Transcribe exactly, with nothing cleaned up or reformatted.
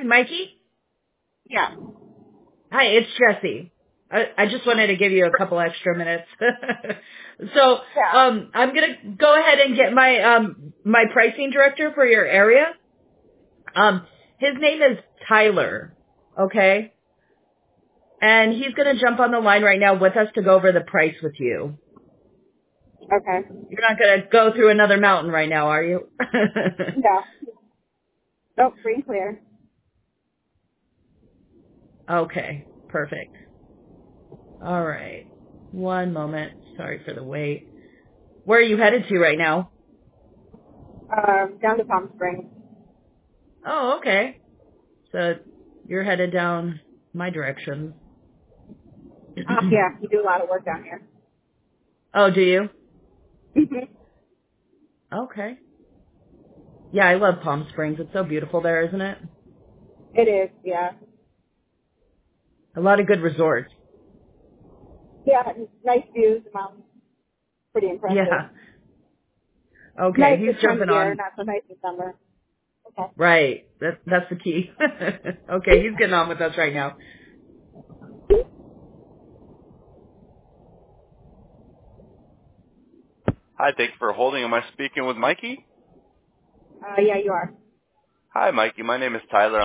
Mikey? Yeah. Hi, it's Jesse. I, I just wanted to give you a couple extra minutes. so, Yeah. um, I'm gonna go ahead and get my um my pricing director for your area. Um, his name is Tyler. Okay, and he's gonna jump on the line right now with us to go over the price with you. Okay. You're not gonna go through another mountain right now, are you? No. Oh, free and clear. Okay, perfect. All right. One moment. Sorry for the wait. Where are you headed to right now? Um, down to Palm Springs. Oh, okay. So you're headed down my direction. Uh, yeah, you do a lot of work down here. Oh, do you? Mhm. Okay. Yeah, I love Palm Springs. It's so beautiful there, isn't it? It is, yeah. A lot of good resorts. Yeah, nice views, the mountains. Pretty Yeah. impressive. Okay, Nice this he's time of jumping year, on. not so nice in summer. Okay. Right. That, that's the key. Okay, he's getting on with us right now. Hi, thank you for holding. Am I speaking with Mikey? Uh, yeah, you are. Hi, Mikey. My name is Tyler.